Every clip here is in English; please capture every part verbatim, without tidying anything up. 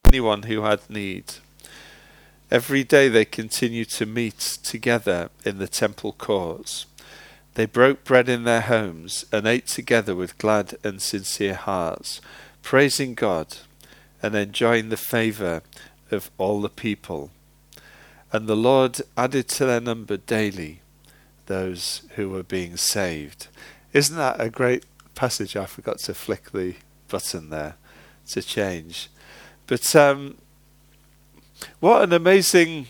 anyone who had need. Every day they continued to meet together in the temple courts. They broke bread in their homes and ate together with glad and sincere hearts, praising God and enjoying the favour of all the people. And the Lord added to their number daily those who were being saved. Isn't that a great passage? I forgot to flick the button there to change. But um, what an amazing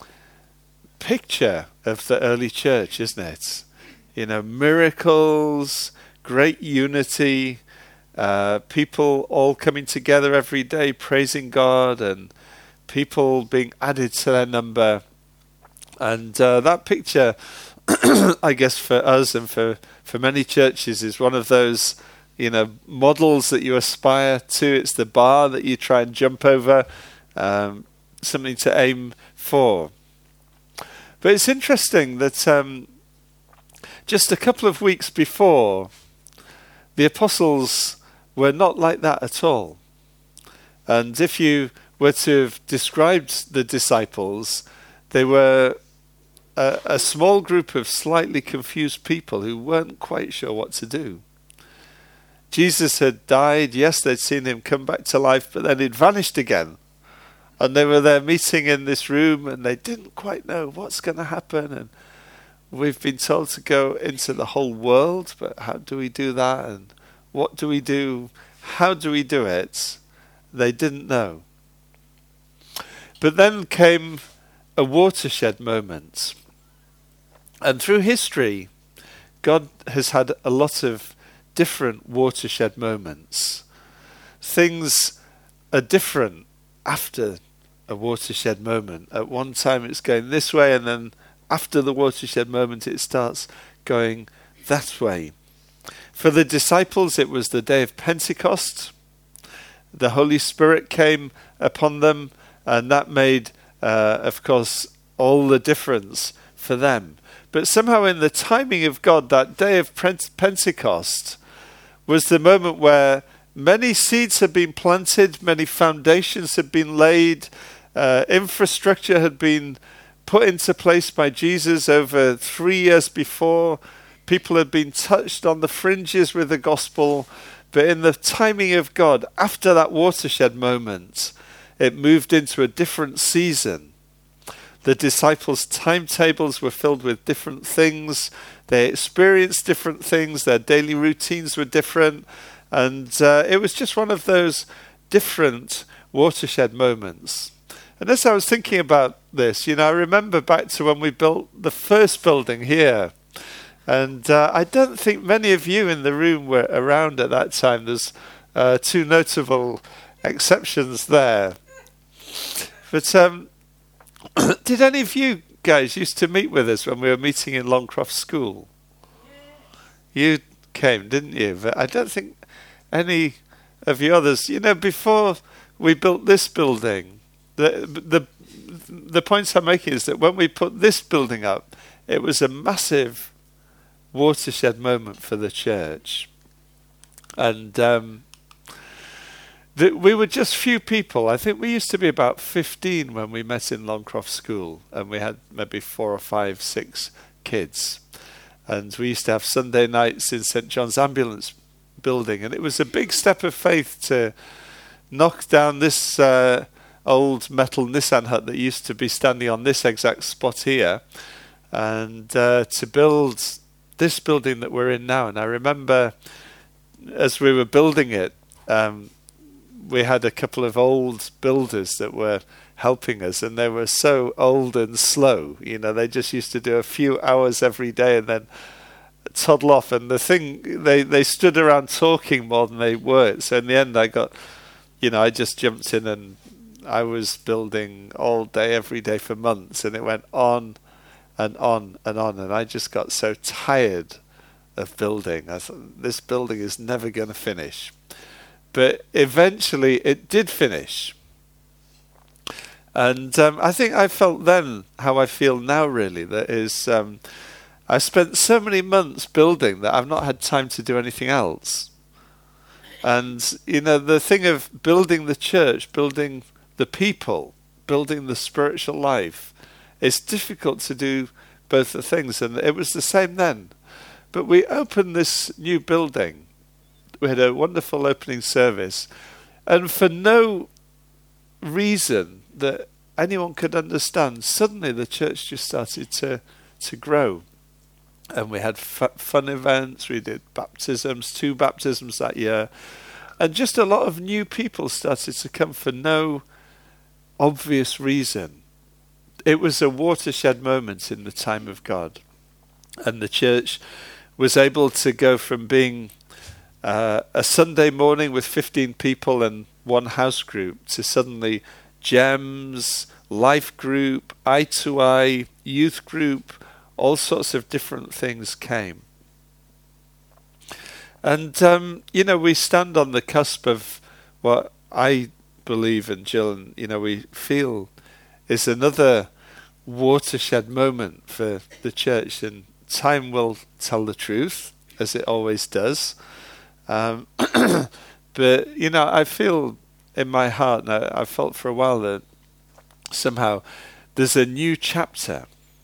picture of the early church, isn't it? You know, miracles, great unity, uh, people all coming together every day praising God, and people being added to their number. And uh, that picture, I guess for us and for, for many churches, is one of those, you know, models that you aspire to. It's the bar that you try and jump over, um, something to aim for. But it's interesting that um, just a couple of weeks before, the apostles were not like that at all. And if you were to have described the disciples, they were a, a small group of slightly confused people who weren't quite sure what to do. Jesus had died. Yes, they'd seen him come back to life, but then he'd vanished again. And they were there meeting in this room, and they didn't quite know what's going to happen. And we've been told to go into the whole world, but how do we do that? And what do we do? How do we do it? They didn't know. But then came a watershed moment. And through history, God has had a lot of different watershed moments. Things are different after a watershed moment. At one time it's going this way, and then after the watershed moment it starts going that way. For the disciples it was the day of Pentecost. The Holy Spirit came upon them, and that made, uh, of course, all the difference for them. But somehow in the timing of God, that day of Pentecost was the moment where many seeds had been planted, many foundations had been laid, uh, infrastructure had been put into place by Jesus over three years before. People had been touched on the fringes with the gospel, but in the timing of God, after that watershed moment, it moved into a different season. The disciples' timetables were filled with different things. They experienced different things. Their daily routines were different. And uh, it was just one of those different watershed moments. And as I was thinking about this, you know, I remember back to when we built the first building here. And uh, I don't think many of you in the room were around at that time. There's uh, two notable exceptions there. But um, did any of you guys used to meet with us when we were meeting in Longcroft School? You came, didn't you? But I don't think any of you others. You know, before we built this building, the the the points I'm making is that when we put this building up, it was a massive watershed moment for the church, and um, the, we were just few people. I think we used to be about fifteen when we met in Longcroft School, and we had maybe four or five, six kids, and we used to have Sunday nights in St John's Ambulance building, and it was a big step of faith to knock down this uh, old metal Nissan hut that used to be standing on this exact spot here, and uh, to build this building that we're in now. And I remember as we were building it, um, we had a couple of old builders that were helping us, and they were so old and slow. You know, they just used to do a few hours every day and then toddle off. And the thing, they, they stood around talking more than they worked. So in the end, I got, you know, I just jumped in and I was building all day, every day for months, and it went on and on and on, and I just got so tired of building. I thought, this building is never going to finish. But eventually it did finish. And um, I think I felt then how I feel now, really. That is, um, I spent so many months building that I've not had time to do anything else. And, you know, the thing of building the church, building the people, building the spiritual life. It's difficult to do both the things, and it was the same then. But we opened this new building. We had a wonderful opening service, and for no reason that anyone could understand, suddenly the church just started to, to grow. And we had f- fun events, we did baptisms, two baptisms that year, and just a lot of new people started to come for no obvious reason. It was a watershed moment in the time of God. And the church was able to go from being uh, a Sunday morning with fifteen people and one house group to suddenly Gems, life group, eye to eye, youth group, all sorts of different things came. And, um, you know, we stand on the cusp of what I believe, and Jill, and, you know, we feel is another watershed moment for the church, and time will tell the truth, as it always does. Um, but, you know, I feel in my heart, and I, I felt for a while that somehow there's a new chapter,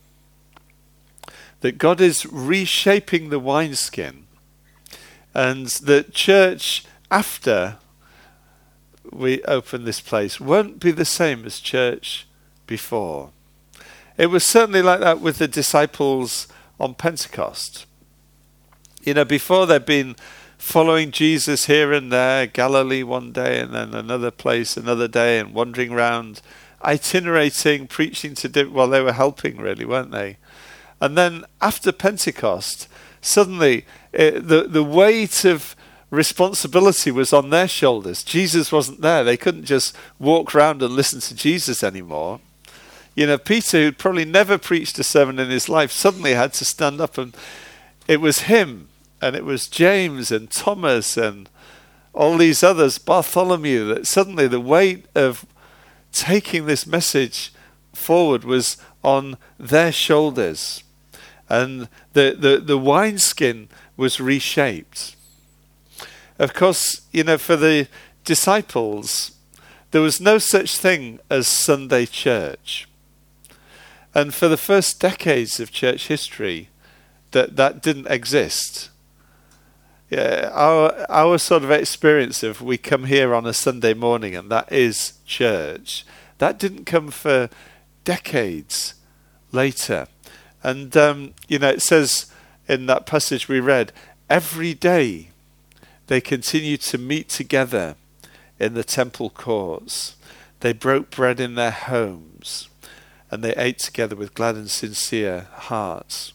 that God is reshaping the wineskin, and that church after we open this place won't be the same as church before. It was certainly like that with the disciples on Pentecost. You know, before they'd been following Jesus here and there, Galilee one day and then another place another day, and wandering around, itinerating, preaching to different, well, they were helping really, weren't they? And then after Pentecost, suddenly it, the, the weight of responsibility was on their shoulders. Jesus wasn't there. They couldn't just walk around and listen to Jesus anymore. You know, Peter, who'd probably never preached a sermon in his life, suddenly had to stand up, and it was him, and it was James and Thomas and all these others, Bartholomew, that suddenly the weight of taking this message forward was on their shoulders. And the, the, the wineskin was reshaped. Of course, you know, for the disciples, there was no such thing as Sunday church. And for the first decades of church history, that, that didn't exist. Yeah, our our sort of experience of we come here on a Sunday morning and that is church, that didn't come for decades later. And, um, you know, it says in that passage we read, every day they continued to meet together in the temple courts. They broke bread in their homes, and they ate together with glad and sincere hearts.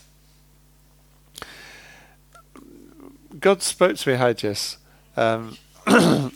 God spoke to me, hi Jess, um, a,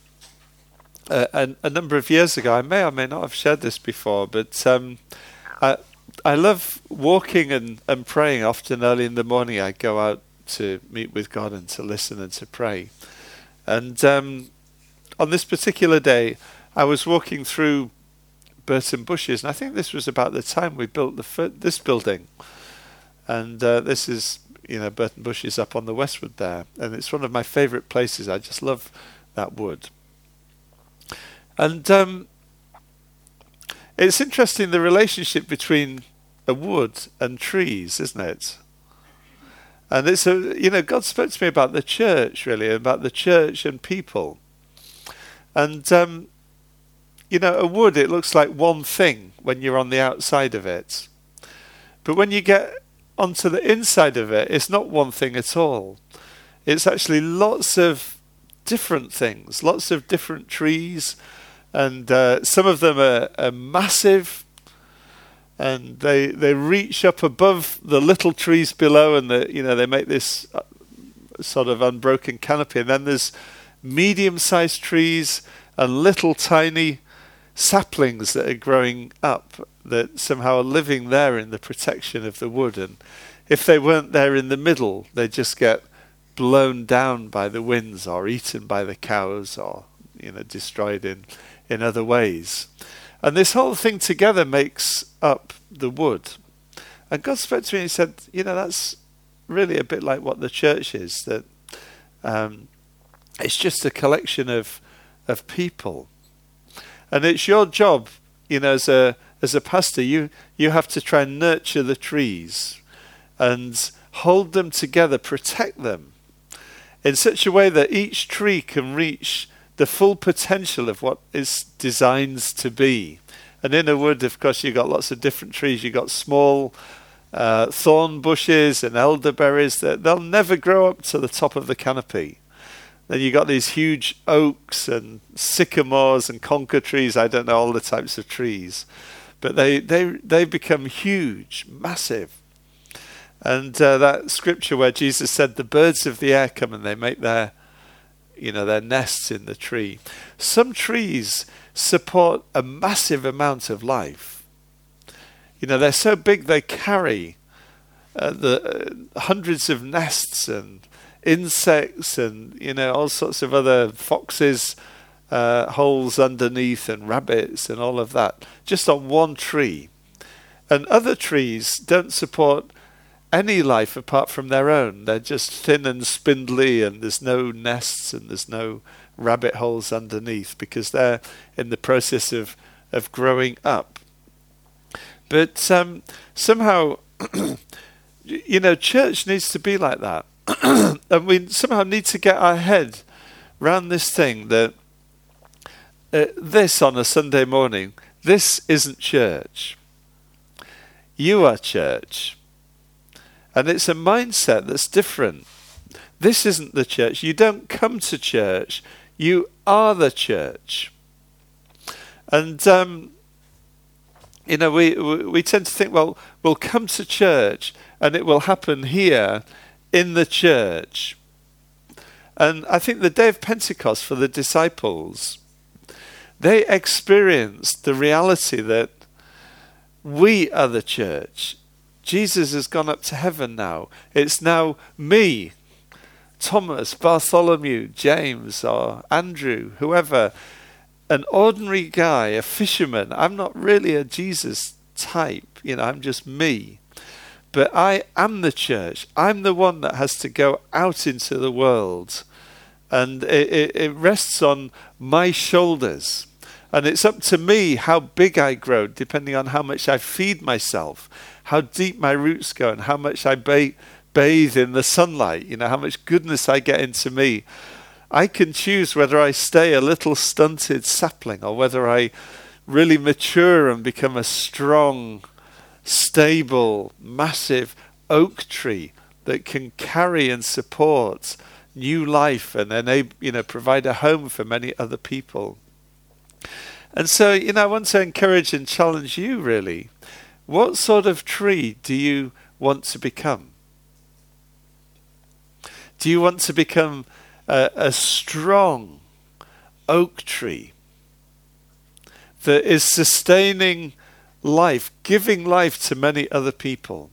a, a number of years ago. I may or may not have shared this before, but um, I, I love walking and, and praying. Often early in the morning I go out to meet with God and to listen and to pray. And um, on this particular day, I was walking through Burton Bushes, and I think this was about the time we built the f- this building. And uh, this is, you know, Burton Bushes up on the westward there, and it's one of my favourite places. I just love that wood. And um, it's interesting, the relationship between a wood and trees, isn't it? And it's a, you know, God spoke to me about the church, really, about the church and people. And, um, you know, a wood, it looks like one thing when you're on the outside of it. But when you get onto the inside of it, it's not one thing at all. It's actually lots of different things, lots of different trees, and uh, some of them are, are massive, and they they reach up above the little trees below, and the, you know, they make this uh, sort of unbroken canopy. And then there's medium-sized trees and little tiny saplings that are growing up that somehow are living there in the protection of the wood. And if they weren't there in the middle, they just get blown down by the winds or eaten by the cows, or, you know, destroyed in, in other ways. And this whole thing together makes up the wood. And God spoke to me and he said, you know, that's really a bit like what the church is, that um, it's just a collection of of people. And it's your job, you know, as a as a pastor, you, you have to try and nurture the trees and hold them together, protect them in such a way that each tree can reach the full potential of what is designed to be. And in a wood, of course, you've got lots of different trees. You've got small uh, thorn bushes and elderberries that they'll never grow up to the top of the canopy. Then you've got these huge oaks and sycamores and conker trees. I don't know all the types of trees. But they, they, they become huge, massive. And uh, that scripture where Jesus said, the birds of the air come and they make their, you know, their nests in the tree. Some trees support a massive amount of life. You know, they're so big they carry uh, the uh, hundreds of nests and insects and, you know, all sorts of other foxes, uh, holes underneath and rabbits and all of that, just on one tree. And other trees don't support any life apart from their own. They're just thin and spindly, and there's no nests and there's no rabbit holes underneath because they're in the process of, of growing up. But um, somehow, you know, church needs to be like that. And we somehow need to get our head around this thing that uh, this on a Sunday morning, this isn't church. You are church. And it's a mindset that's different. This isn't the church. You don't come to church. You are the church. And, um, you know, we, we we tend to think, well, we'll come to church and it will happen here in the church. And I think the day of Pentecost for the disciples, they experienced the reality that we are the church. Jesus has gone up to heaven now. It's now me, Thomas, Bartholomew, James, or Andrew, whoever, an ordinary guy, a fisherman. I'm not really a Jesus type, you know, I'm just me. But I am the church. I'm the one that has to go out into the world. And it, it, it rests on my shoulders. And it's up to me how big I grow, depending on how much I feed myself, how deep my roots go, and how much I ba- bathe in the sunlight, you know, how much goodness I get into me. I can choose whether I stay a little stunted sapling or whether I really mature and become a strong, stable, massive oak tree that can carry and support new life and enable, you know, provide a home for many other people. And so, you know, I want to encourage and challenge you, really. What sort of tree do you want to become? Do you want to become a, a strong oak tree that is sustaining life, giving life to many other people?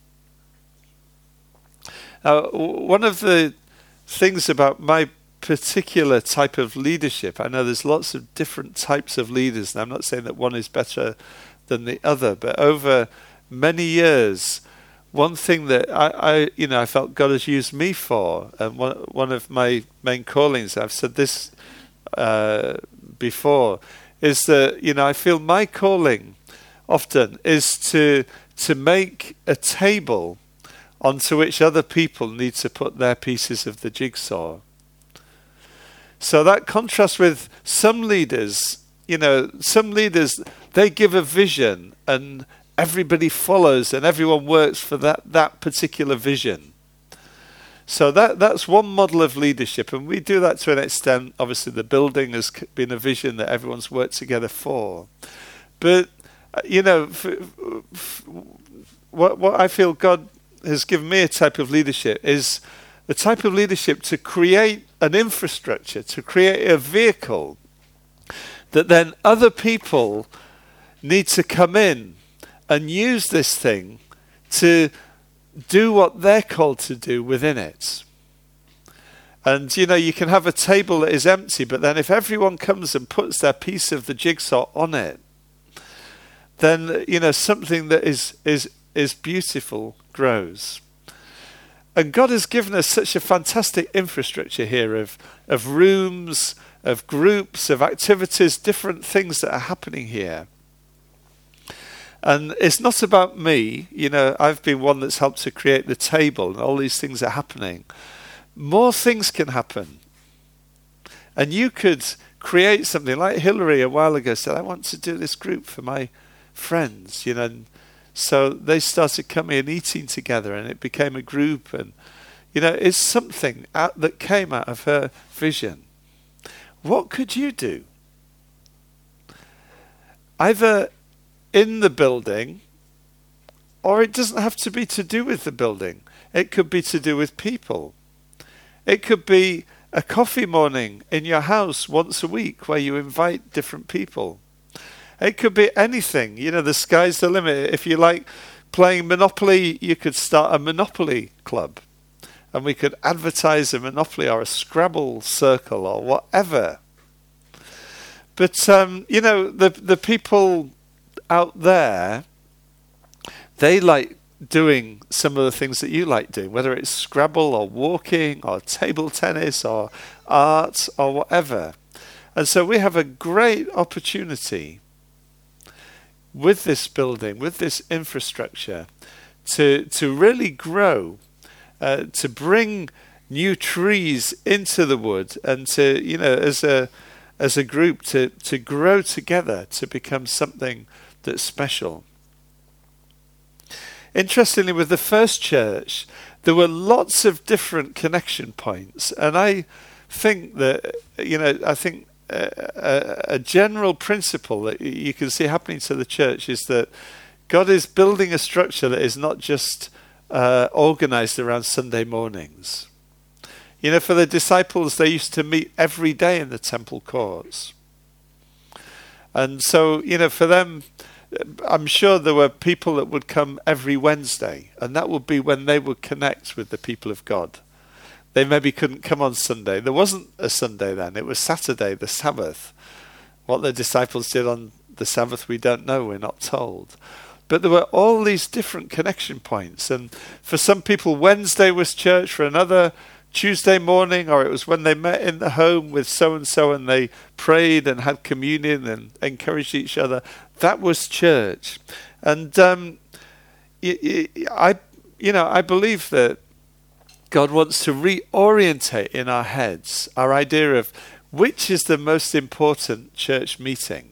Now, one of the things about my particular type of leadership, I know there's lots of different types of leaders, and I'm not saying that one is better than the other, but over many years, one thing that I, I you know, I felt God has used me for, and one one of my main callings, I've said this uh, before, is that, you know, I feel my calling often is to to make a table onto which other people need to put their pieces of the jigsaw. So that contrasts with some leaders, you know, some leaders, they give a vision and everybody follows and everyone works for that, that particular vision. So that that's one model of leadership, and we do that to an extent. Obviously, the building has been a vision that everyone's worked together for. But, you know, f- f- what, what I feel God has given me a type of leadership is the type of leadership to create an infrastructure, to create a vehicle that then other people need to come in and use this thing to do what they're called to do within it. And, you know, you can have a table that is empty, but then if everyone comes and puts their piece of the jigsaw on it, then, you know, something that is is is beautiful grows. And God has given us such a fantastic infrastructure here of, of rooms, of groups, of activities, different things that are happening here. And it's not about me. You know, I've been one that's helped to create the table and all these things are happening. More things can happen. And you could create something like Hillary a while ago said, I want to do this group for my friends, you know. And so they started coming and eating together and it became a group. And, you know, it's something out, that came out of her vision. What could you do? Either in the building, or it doesn't have to be to do with the building. It could be to do with people. It could be a coffee morning in your house once a week where you invite different people. It could be anything. You know, the sky's the limit. If you like playing Monopoly, you could start a Monopoly club. And we could advertise a Monopoly or a Scrabble circle or whatever. But, um, you know, the the people out there, they like doing some of the things that you like doing, whether it's Scrabble or walking or table tennis or art or whatever. And so we have a great opportunity with this building, with this infrastructure, to to really grow, uh, to bring new trees into the wood, and to, you know, as a as a group, to, to grow together, to become something that's special. Interestingly, with the first church, there were lots of different connection points, and I think that, you know, I think a, a, a general principle that you can see happening to the church is that God is building a structure that is not just uh, organized around Sunday mornings. You know, for the disciples, they used to meet every day in the temple courts. And so, you know, for them, I'm sure there were people that would come every Wednesday, and that would be when they would connect with the people of God. They maybe couldn't come on Sunday. There wasn't a Sunday then. It was Saturday, the Sabbath. What the disciples did on the Sabbath, we don't know. We're not told. But there were all these different connection points. And for some people, Wednesday was church. For another, Tuesday morning, or it was when they met in the home with so-and-so and they prayed and had communion and encouraged each other. That was church. And um, I, you know, I believe that God wants to reorientate in our heads our idea of which is the most important church meeting.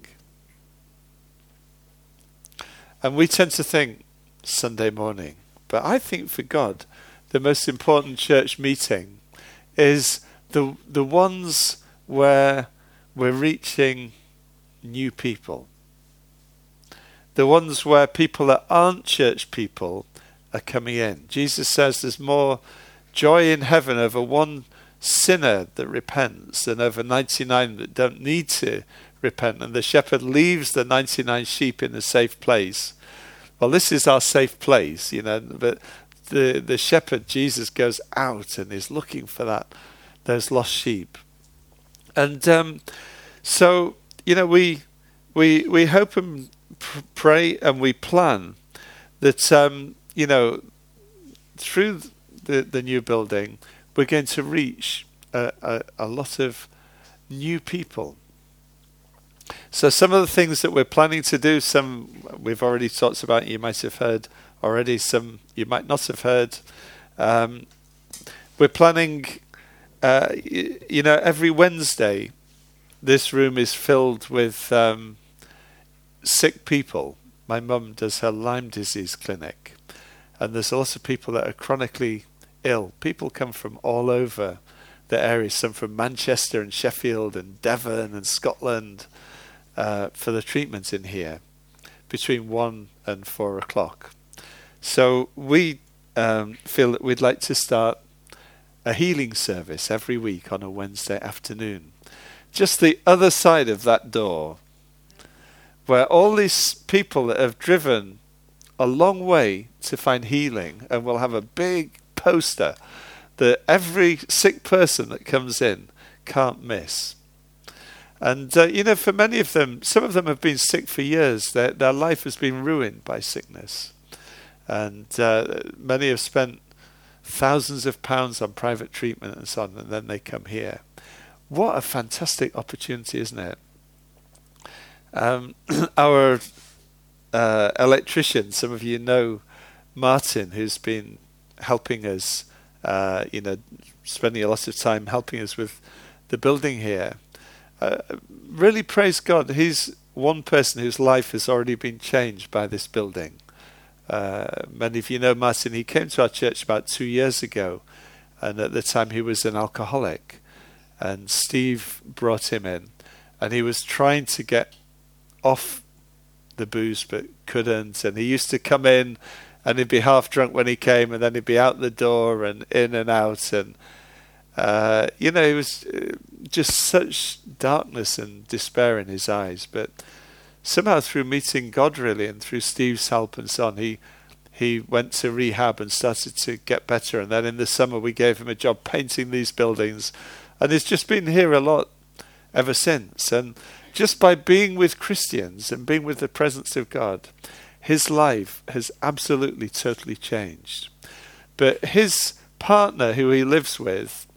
And we tend to think Sunday morning. But I think for God, the most important church meeting is the the ones where we're reaching new people. The ones where people that aren't church people are coming in. Jesus says there's more joy in heaven over one sinner that repents than over ninety-nine that don't need to repent. And the shepherd leaves the ninety-nine sheep in a safe place. Well, this is our safe place, you know, but the the shepherd, Jesus, goes out and is looking for that those lost sheep. And um, so, you know, we we we hope and pr- pray and we plan that, um, you know, through the, the new building, we're going to reach a, a, a lot of new people. So some of the things that we're planning to do, some we've already talked about, you might have heard already, some you might not have heard. Um, we're planning, uh, y- you know, every Wednesday, this room is filled with um, sick people. My mum does her Lyme disease clinic, and there's a lot of people that are chronically ill. People come from all over the area, some from Manchester and Sheffield and Devon and Scotland uh, for the treatment in here between one and four o'clock. So we um, feel that we'd like to start a healing service every week on a Wednesday afternoon. Just the other side of that door, where all these people that have driven a long way to find healing, and we'll have a big poster that every sick person that comes in can't miss. And, uh, you know, for many of them, some of them have been sick for years. Their, their life has been ruined by sickness. And uh, many have spent thousands of pounds on private treatment and so on, and then they come here. What a fantastic opportunity, isn't it? Um, our uh, electrician, some of you know Martin, who's been helping us, uh, you know, spending a lot of time helping us with the building here. Uh, really praise God. He's one person whose life has already been changed by this building. Uh, many of you know Martin. He came to our church about two years ago, and at the time he was an alcoholic, and Steve brought him in, and he was trying to get off the booze but couldn't, and he used to come in and he'd be half drunk when he came, and then he'd be out the door and in and out, and uh, you know, it was just such darkness and despair in his eyes. But somehow through meeting God, really, and through Steve's help and so on, he he went to rehab and started to get better. And then in the summer we gave him a job painting these buildings, and he's just been here a lot ever since. And just by being with Christians and being with the presence of God, his life has absolutely, totally changed. But his partner, who he lives with,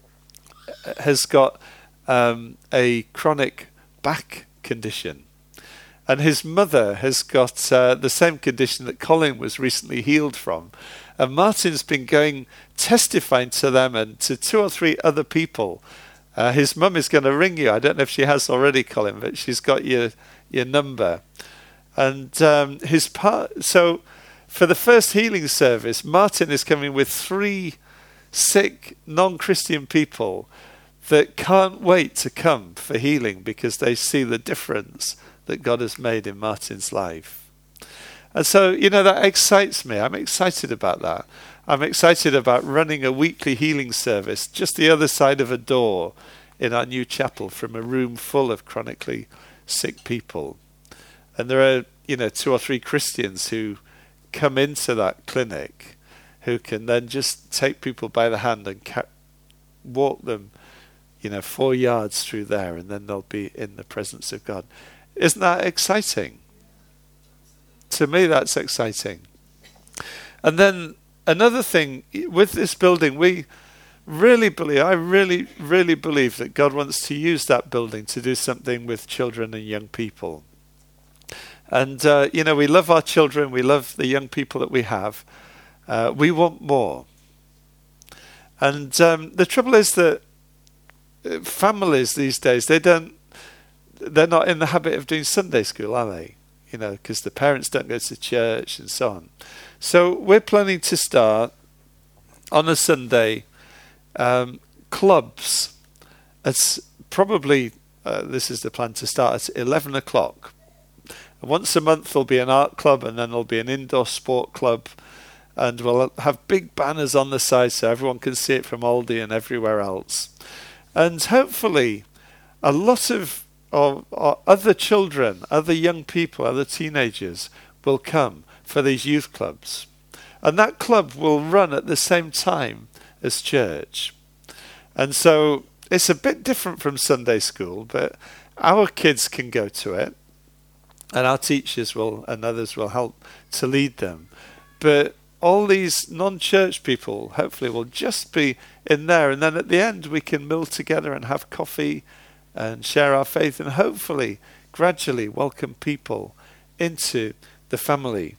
has got um, a chronic back condition. And his mother has got uh, the same condition that Colin was recently healed from. And Martin's been going, testifying to them and to two or three other people. Uh, his mum is going to ring you. I don't know if she has already, Colin, but she's got your your number. And um, his part. So for the first healing service, Martin is coming with three sick, non-Christian people that can't wait to come for healing because they see the difference that God has made in Martin's life. And so, you know, that excites me. I'm excited about that. I'm excited about running a weekly healing service just the other side of a door in our new chapel from a room full of chronically sick people. And there are, you know, two or three Christians who come into that clinic who can then just take people by the hand and ca- walk them, you know, four yards through there, and then they'll be in the presence of God. Isn't that exciting? To me, that's exciting. And then another thing, with this building, we really believe, I really, really believe that God wants to use that building to do something with children and young people. And, uh, you know, we love our children, we love the young people that we have. Uh, we want more. And um, the trouble is that families these days, they don't, they're not in the habit of doing Sunday school, are they? You know, because the parents don't go to church and so on. So we're planning to start on a Sunday um, clubs. It's probably, uh, this is the plan, to start at eleven o'clock. Once a month there'll be an art club, and then there'll be an indoor sport club, and we'll have big banners on the side so everyone can see it from Aldi and everywhere else. And hopefully a lot of or, or other children, other young people, other teenagers will come for these youth clubs. And that club will run at the same time as church. And so it's a bit different from Sunday school, but our kids can go to it, and our teachers will and others will help to lead them. But all these non-church people hopefully will just be in there, and then at the end we can meal together and have coffee and share our faith, and hopefully gradually welcome people into the family.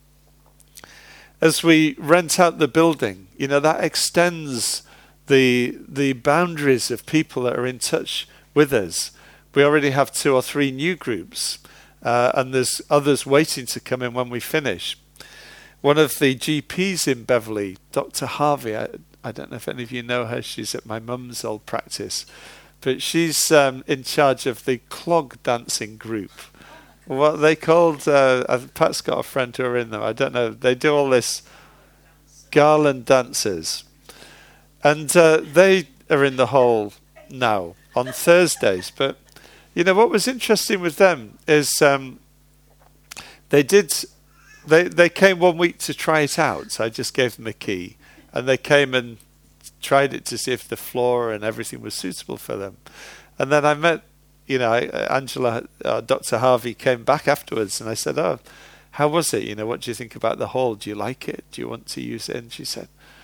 As we rent out the building, you know, that extends the the boundaries of people that are in touch with us. We already have two or three new groups, uh, and there's others waiting to come in when we finish. One of the G Ps in Beverley, Doctor Harvey, I, I don't know if any of you know her, she's at my mum's old practice, but she's um, in charge of the clog dancing group. What they called, uh, Pat's got a friend who are in them, I don't know, they do all this garland dances. And uh, they are in the hall now on Thursdays. But, you know, what was interesting with them is um, they did, they, they came one week to try it out. So I just gave them a key, and they came and tried it to see if the floor and everything was suitable for them. And then I met, you know, Angela, uh, Doctor Harvey came back afterwards, and I said, oh, how was it? You know, what do you think about the hall? Do you like it? Do you want to use it? And she said,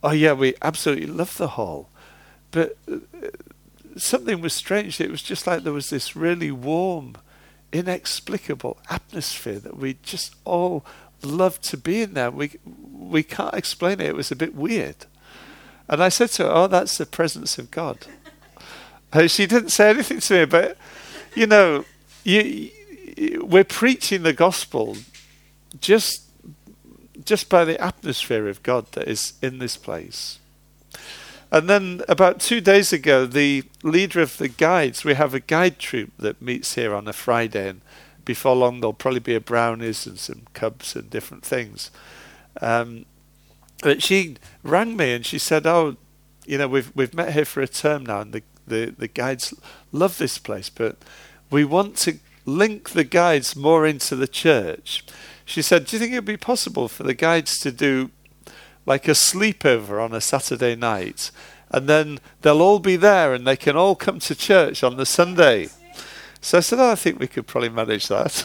oh yeah, we absolutely love the hall. But uh, something was strange. It was just like there was this really warm, inexplicable atmosphere that we just all loved to be in there. We we can't explain it. It was a bit weird. And I said to her, oh, that's the presence of God. And she didn't say anything to me, but, you know, you, you, we're preaching the gospel just just by the atmosphere of God that is in this place. And then about two days ago, the leader of the guides, we have a guide troop that meets here on a Friday, and before long there'll probably be a brownies and some cubs and different things. Um, but she rang me and she said, oh, you know, we've we've met here for a term now, and the, the, the guides love this place, but we want to link the guides more into the church. She said, do you think it would be possible for the guides to do like a sleepover on a Saturday night, and then they'll all be there and they can all come to church on the Sunday? So I said, oh, I think we could probably manage that.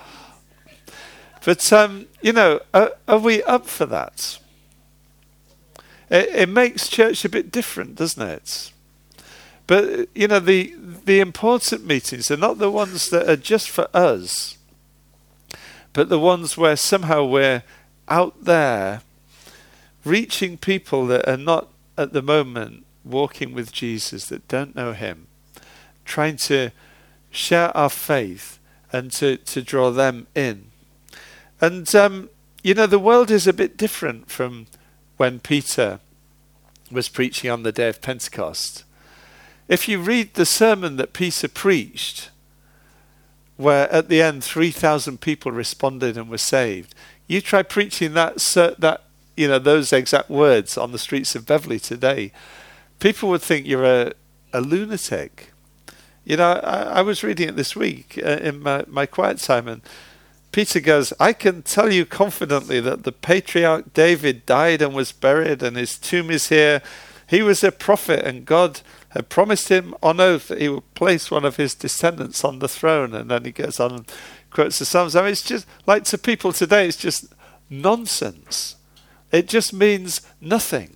But, um, you know, are, are we up for that? It, it makes church a bit different, doesn't it? But, you know, the the important meetings are not the ones that are just for us, but the ones where somehow we're out there reaching people that are not at the moment walking with Jesus, that don't know him, trying to share our faith and to, to draw them in. And, um, you know, the world is a bit different from when Peter was preaching on the day of Pentecost. If you read the sermon that Peter preached, where at the end three thousand people responded and were saved, you try preaching that that you know, those exact words on the streets of Beverley today, people would think you're a, a lunatic. You know, I, I was reading it this week uh, in my, my quiet time, and Peter goes, I can tell you confidently that the patriarch David died and was buried, and his tomb is here. He was a prophet, and God had promised him on oath that he would place one of his descendants on the throne. And then he goes on and quotes the Psalms. I mean, it's just like, to people today, it's just nonsense. It just means nothing.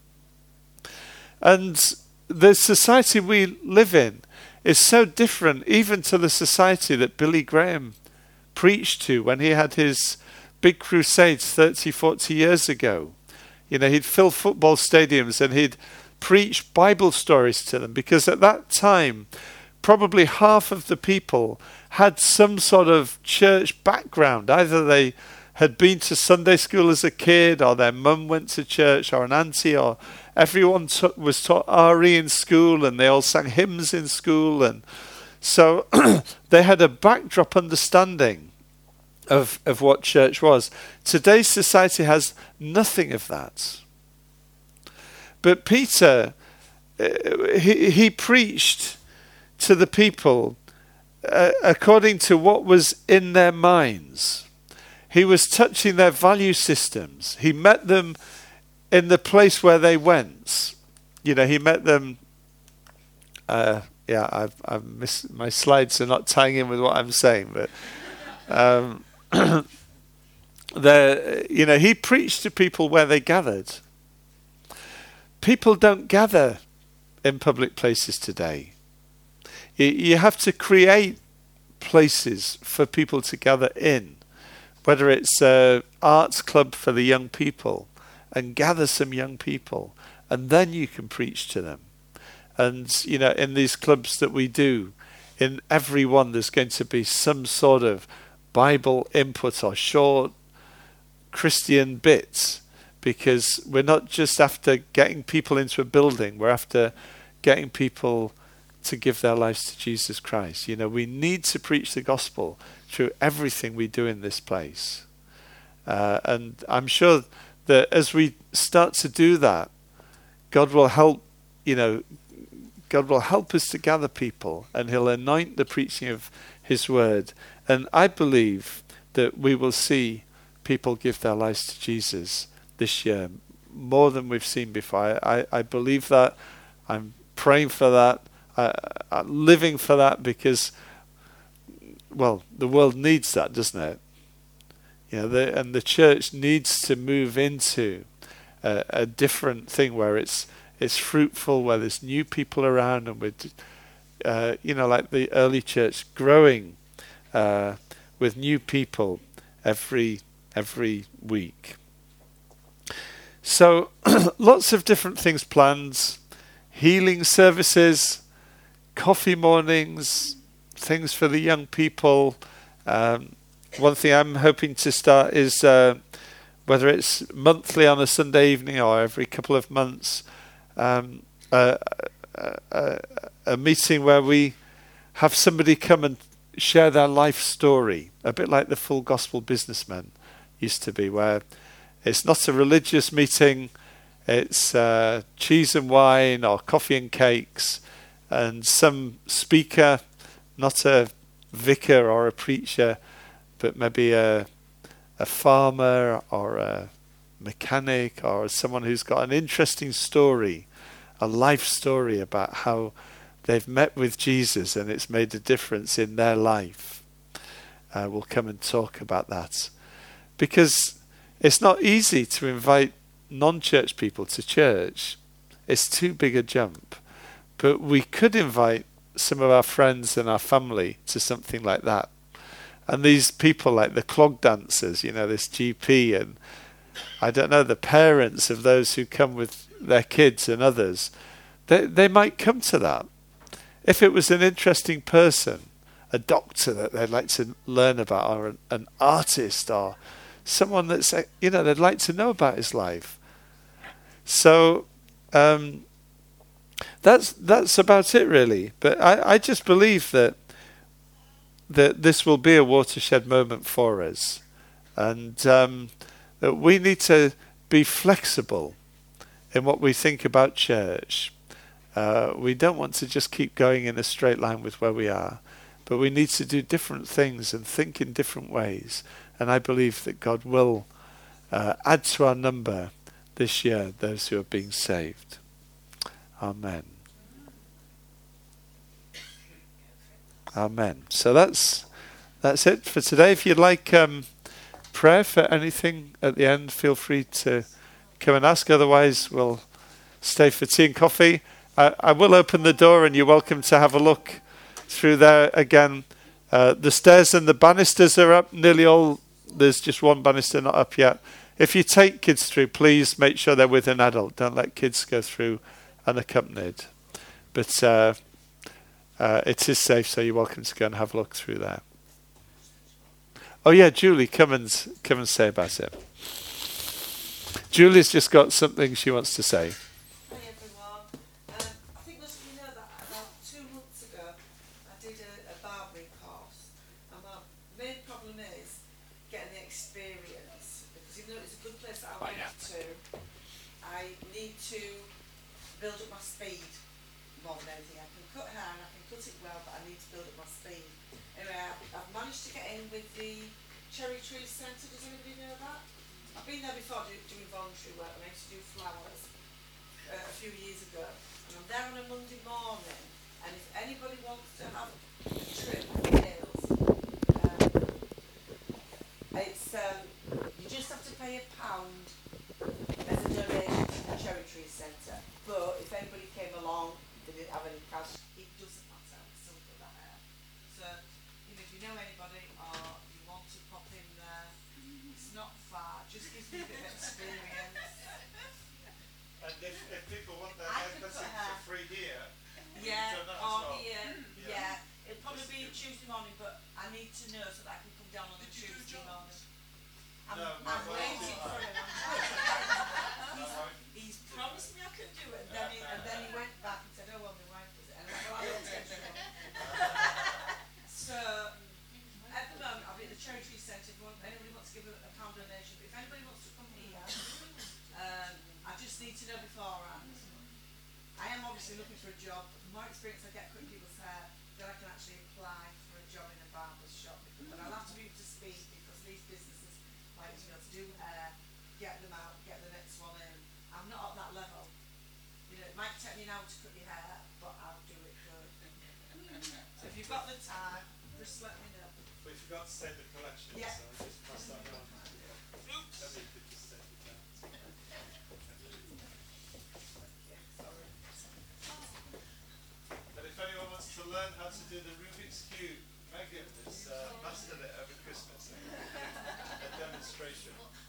And the society we live in is so different even to the society that Billy Graham preached to when he had his big crusades thirty, forty years ago. You know, he'd fill football stadiums and he'd preach Bible stories to them, because at that time, probably half of the people had some sort of church background. Either they had been to Sunday school as a kid, or their mum went to church, or an auntie, or everyone t- was taught R E in school, and they all sang hymns in school. And so they had a backdrop understanding of, of what church was. Today's society has nothing of that. But Peter, uh, he, he preached to the people uh, according to what was in their minds. He was touching their value systems. He met them in the place where they went. You know, he met them. Uh, yeah, I've, I've missed, my slides are not tying in with what I'm saying, but um, the you know, he preached to people where they gathered. People don't gather in public places today. You, you have to create places for people to gather in. Whether it's an arts club for the young people, and gather some young people, and then you can preach to them. And, you know, in these clubs that we do, in every one there's going to be some sort of Bible input or short Christian bits, because we're not just after getting people into a building, we're after getting people to give their lives to Jesus Christ. You know, we need to preach the gospel through everything we do in this place. Uh, and I'm sure that as we start to do that, God will help, you know, God will help us to gather people, and he'll anoint the preaching of his word. And I believe that we will see people give their lives to Jesus this year, more than we've seen before. I, I believe that. I'm praying for that. Uh, uh, living for that, because, well, the world needs that, doesn't it? You know, the, and the church needs to move into a, a different thing where it's it's fruitful, where there's new people around, and we're, uh, you know, like the early church, growing uh, with new people every every week. So lots of different things planned, healing services, coffee mornings, things for the young people. Um, one thing I'm hoping to start is uh, whether it's monthly on a Sunday evening or every couple of months, um, uh, a, a, a meeting where we have somebody come and share their life story, a bit like the Full Gospel Businessmen used to be, where it's not a religious meeting, it's uh, cheese and wine or coffee and cakes, and some speaker, not a vicar or a preacher, but maybe a, a farmer or a mechanic or someone who's got an interesting story, a life story about how they've met with Jesus and it's made a difference in their life. Uh, we'll come and talk about that. Because it's not easy to invite non-church people to church. It's too big a jump. But we could invite some of our friends and our family to something like that. And these people like the clog dancers, you know, this G P and I don't know, the parents of those who come with their kids and others, they, they might come to that. If it was an interesting person, a doctor that they'd like to learn about, or an, an artist, or someone that's, you know, they'd like to know about his life. So um, that's that's about it, really. But I, I just believe that that this will be a watershed moment for us, and um, that we need to be flexible in what we think about church. Uh, we don't want to just keep going in a straight line with where we are, but we need to do different things and think in different ways. And I believe that God will uh, add to our number this year those who are being saved. Amen. Amen. So that's that's it for today. If you'd like um, prayer for anything at the end, feel free to come and ask. Otherwise, we'll stay for tea and coffee. I, I will open the door and you're welcome to have a look through there again. Uh, the stairs and the banisters are up, nearly all. There's just one banister not up yet. If you take kids through, please make sure they're with an adult. Don't let kids go through unaccompanied. But uh, uh, it is safe, so you're welcome to go and have a look through there. Oh yeah, Julie, come and come and say about it. Julie's just got something she wants to say. Build up my speed more than anything. I can cut hair and I can cut it well, but I need to build up my speed. Anyway, I've, I've managed to get in with the Cherry Tree Centre. Does anybody know that? I've been there before do, doing voluntary work, and I used to do flowers uh, a few years ago. And I'm there on a Monday morning, and if anybody wants to have a trip with Wales, um, it's um, you just have to pay a pound as a donation to the Cherry Tree Centre. But if anybody came along, they didn't have any cash, it doesn't matter, it's still for that air. So, you know, if you know anybody or you want to pop in there, it's not far, just gives me a bit of experience. And if, if people want their haircuts for free here, yeah, or well. here, yeah. yeah. It'll probably be a Tuesday morning, but I need to know so that I can come down on a Tuesday morning. I'm, no, I'm waiting for him. He's, he's promised me I can do it, and then he, and then he went back and said, "Oh well, my wife does it," and I said, "Well, I don't take it." So at the moment, I'll be at the Cherry Tree Centre. If anybody wants to give a, a pound donation, but if anybody wants to come here, um, I just need to know beforehand. I am obviously looking for a job. The more experience I get cutting people's hair, then I can actually apply for a job in a barber's shop. But I'll have to be able to speak because these businesses like to be able to do hair, get them out, get the next one in. I'm not at that level. You know, it might take me an hour to cut your hair, but I'll do it good. So if you've got the time, just let me know. We forgot to save the collection, yeah. so just pass that around. Oops. Maybe you could just take it down. learned how to do the Rubik's Cube. Megan has uh, mastered it over Christmas. A demonstration.